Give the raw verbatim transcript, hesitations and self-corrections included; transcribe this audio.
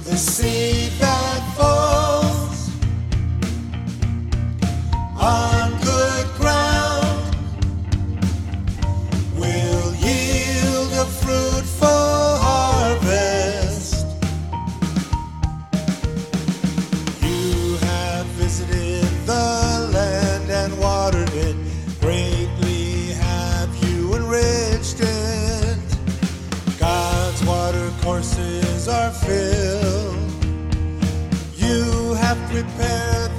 The seed that falls on good ground will yield a fruitful harvest. You have visited the land and watered it, greatly have you enriched it. God's water courses are filled. You have prepared